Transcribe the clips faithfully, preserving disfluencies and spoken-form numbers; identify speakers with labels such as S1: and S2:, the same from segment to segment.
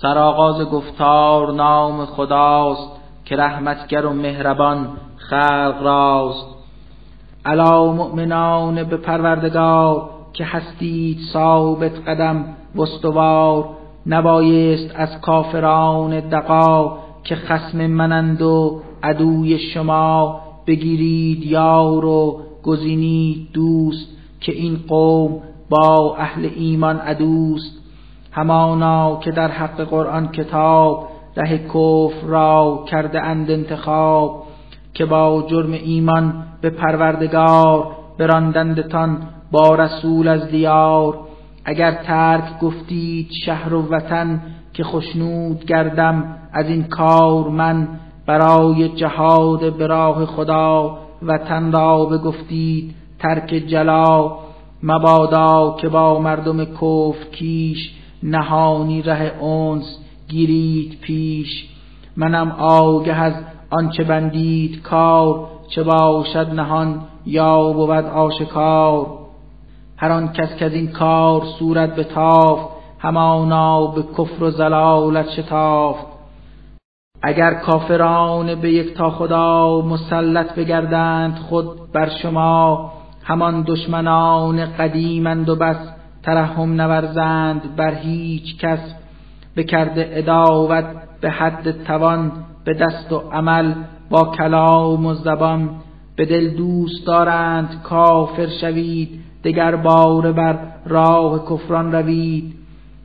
S1: سرآغاز گفتار نام خداست که رحمتگر و مهربان خلق راست. الا مؤمنان به پروردگار که هستید ثابت قدم و استوار. نبایست از کافران دغا که خصم منند و عدوی شما. بگیرید یار و گزینید دوست که این قوم با اهل ایمان عدوست. همانا که در حق قرآن کتاب ره کفر را کرده اند انتخاب. که با جرم ایمان به پروردگار براندندتان با رسول از دیار. اگر ترک گفتید شهر و وطن که خشنود گردم از این کار من. برای جهاد به راه خدا وطن را بگفتید ترک جلا. مبادا که با مردم کفر کیش نهانی ره انس گیرید پیش. منم آگه از آنچه بندید کار چه باشد نهان یا بود آشکار. هر آن کس که از این کار صورت بتافت همانا به کفر و ضلالت شتافت. اگر کافران به یک تا خدا مسلط بگردند خود بر شما. همان دشمنان قدیمند و بس ترحم نورزند بر هیچ کس. بکرده عداوت به حد توان به دست و عمل با کلام و زبان. به دل دوست دارند کافر شوید دگر باره بر راه کفران روید.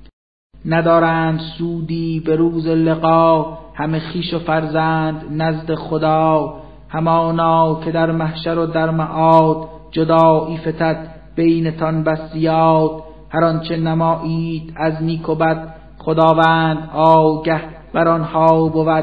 S1: ندارند سودی به روز لقا همه خویش و فرزند نزد خدا. همانا که در محشر و در معاد جدایی فتد بینتان بس زیاد. هر آنچه نمایید از نیک و بد خداوند آگه بر آنها بود.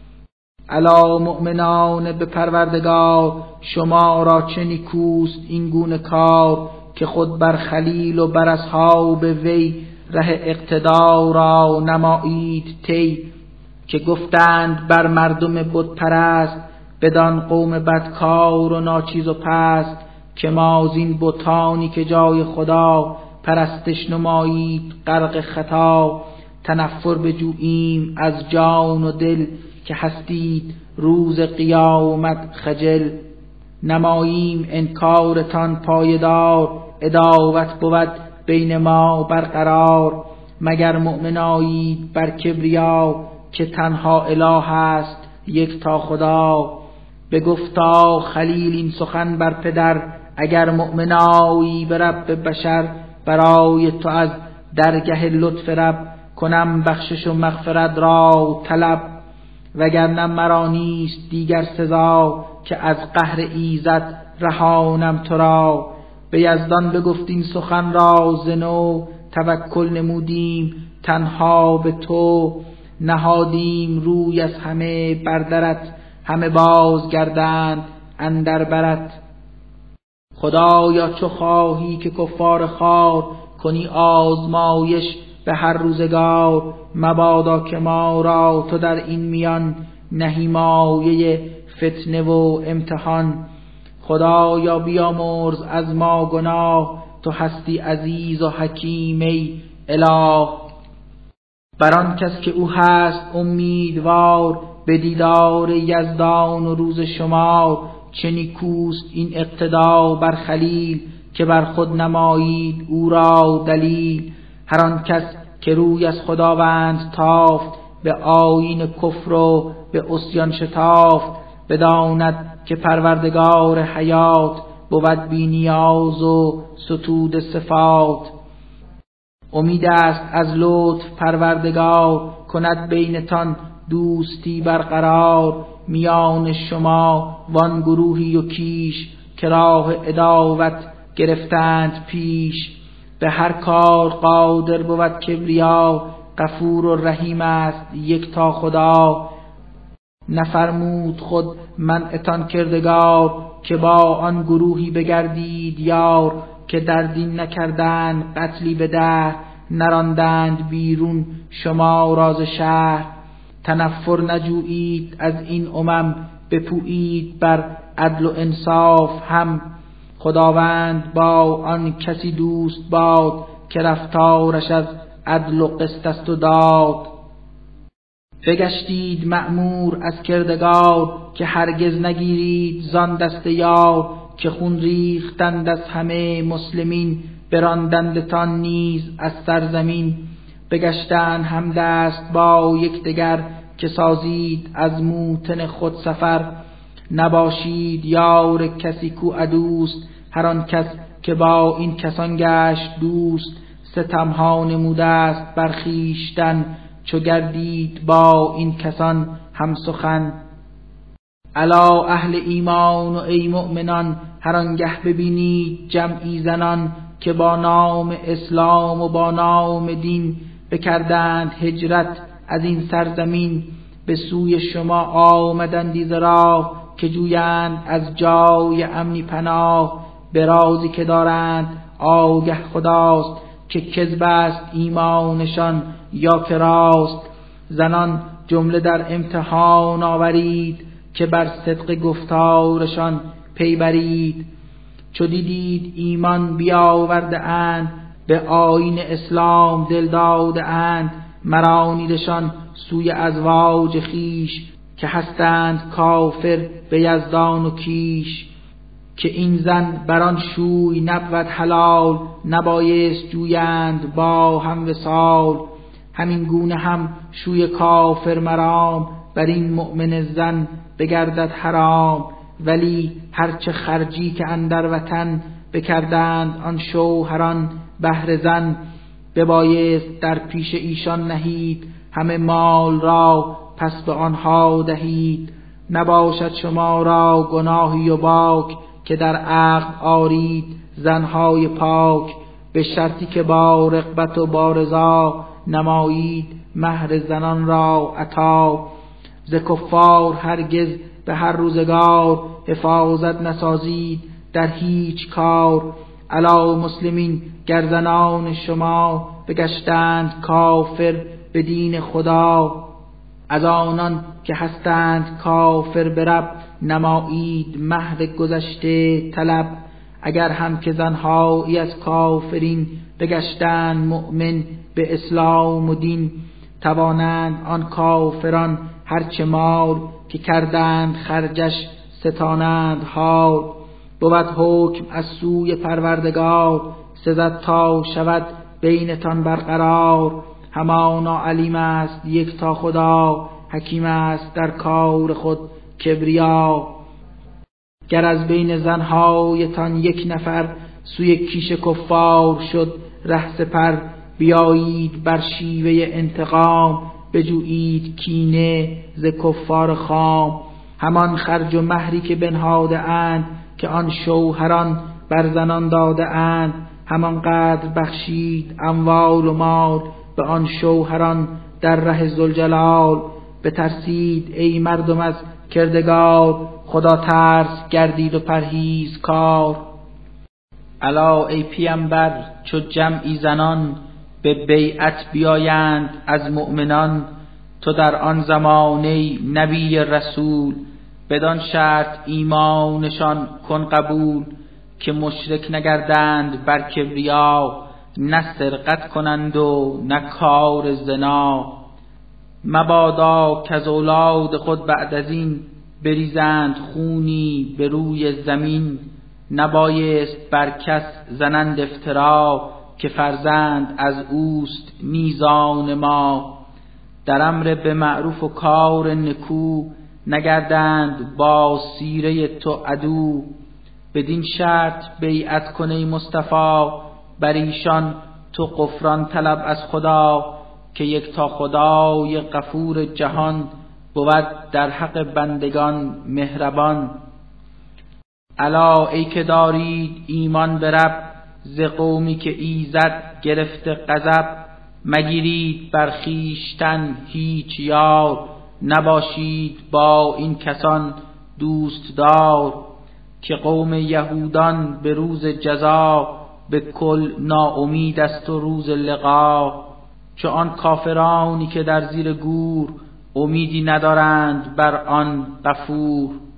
S1: الا مؤمنان به پروردگار شما را چه نیکوست این گونه کار. که خود بر خلیل و بر اصحاب وی ره اقتدا را نمایید طی. که گفتند بر مردم بت پرست بدان قوم بدکار و ناچیز و پست. که ما زین بتانی که جای خدا پرستش نمایید غرق خطا. تنفر بجوییم از جان و دل که هستید روز قیامت خجل. نماییم انکارتان پایدار عداوت بود بین ما برقرار. مگر مؤمنایید بر کبریا که تنها اله است یک تا خدا. بگفتا خلیل این سخن بر پدر اگر مؤمنایی به رب بشر. برای تو از درگه لطف رب کنم بخشش و مغفرت را طلب. وگرنه مرا نیست دیگر سزا که از قهر ایزد رهانم تو را. به یزدان بگفتین سخن را ز نو توکل نمودیم تنها به تو. نهادیم روی از همه بردرت همه بازگردند اندر برت. خدایا چو خواهی که کفار خوار کنی آزمایش به هر روزگار. مبادا که ما را تو در این میان نهی مایه فتنه و امتحان. خدایا بیامرز از ما گناه تو هستی عزیز و حکیم ای اله. بر آن کس که او هست امیدوار به دیدار یزدان و روز شمار. چه نیکوست این اقتدا بر خلیل که بر خود نمایید او را دلیل. هر آن کس که روی از خداوند تافت به آیین کفر و به عصیان شتافت. بداند که پروردگار حیات بود بی نیاز و ستود صفات. امید است از لطف پروردگار کند بینتان دوستی برقرار. میان شما وان گروهی و کیش که راه عداوت گرفتند پیش. به هر کار قادر بود کبریا غفور و رحیم است یک تا خدا. نفرمود خود منعتان کردگار که با آن گروهی بگردید یار. که در دین نکردند قتلی به دهر نراندند بیرون شما راز شهر. تنفر نجویید از این امم بپویید بر عدل و انصاف هم. خداوند با آن کسی دوست باد که رفتارش از عدل و قسط است و داد. بگشتید مأمور از کردگار، که هرگز نگیرید زان دست یار. که خون ریختند از همه مسلمین، براندندتان نیز از سرزمین. بگشتند هم دست با یکدیگر، که سازید از موطن خود سفر. نباشید یار کسی کو عدوست، هر آن کس که با این کسان گشت دوست. ستمها نموده است بر خویشتن، چو گردید با این کسان هم سخن. الا اهل ایمان و ای مؤمنان، هر آنگه ببینید جمعی زنان، که با نام اسلام و با نام دین، بکردند هجرت از این سرزمین. به سوی شما آمدندی ز راه، که جویند از جای امنی پناه. به رازی که دارند آگه خداست، که کذب است ایمانشان یا که راست. زنان جمله در امتحان آورید، که بر صدق گفتارشان پی برید. چو دیدید ایمان بیاورده اند، به آیین اسلام دل داده اند. مرانیدشان سوی ازواج خیش، که هستند کافر به یزدان و کیش. که این زن بران شوی نبود حلال، نبایست جویند با هم وصال. همین گونه هم شوی کافر مرام، بر این مؤمن زن بگردد حرام. ولی هرچه خرجی که اندر وطن، بکردند آن شوهران بهر زن. ببایست در پیش ایشان نهید، همه مال را پس به آنها دهید. نباشد شما را گناهی و باک، که در عقد آرید زنهای پاک. به شرطی که با رغبت و با رضا، نمایید مهر زنان را عطا. ز کفار هرگز به هر روزگار، حفاظت نسازید در هیچ کار. الا مسلمین گر زنان شما، بگشتند کافر به دین خدا. از آنان که هستند کافر به رب، نمایید مهر گذشته طلب. اگر هم که زنهایی از کافرین، بگشتند مؤمن به اسلام و دین. توانند آن کافران هرچه مال، که کردند خرجش ستانند حال. بود حکم از سوی پروردگار، سزد تا شود بینتان برقرار. همانا علیم است یک تا خدا، حکیم است در کار خود کبریا. گر از بین زنهایتان یک نفر، سوی کیش کفار شد ره سپر. بیایید بر شیوه انتقام، بجویید کینه ز کفار خام. همان خرج و مهری که بنهاده اند، که آن شوهران بر زنان داده اند. همان قدر بخشید اموال و مال، به آن شوهران در ره ذوالجلال. بترسید ای مردم از کردگار، خدا ترس گردید و پرهیز کار. الا ای پیامبر چو جمعی زنان، به بیعت بیایند از مؤمنان. تو در آن زمانه نبی رسول، بدان شرط ایمانشان کن قبول. که مشرک نگردند بر کبریا، نه سرقت کنند و نه کار زنا. مبادا که از اولاد خود بعد از این، بریزند خونی به روی زمین. نبایست بر کس زنند افترا، که فرزند از اوست میزان ما. در امر به معروف و کار نکو، نگردند با سیره تو عدو. بدین شرط بیعت کنی مصطفی، بر ایشان تو غفران طلب از خدا. که یک تا خدای غفور جهان، بود در حق بندگان مهربان. الا ای که دارید ایمان به رب، ز قومی که ایزد گرفته غضب. مگیرید بر خویشتن هیچ یار، نباشید با این کسان دوست دار. که قوم یهودان به روز جزا، به کل ناامید است و روز لقا. چو آن کافرانی که در زیر گور، امیدی ندارند بر آن غفور.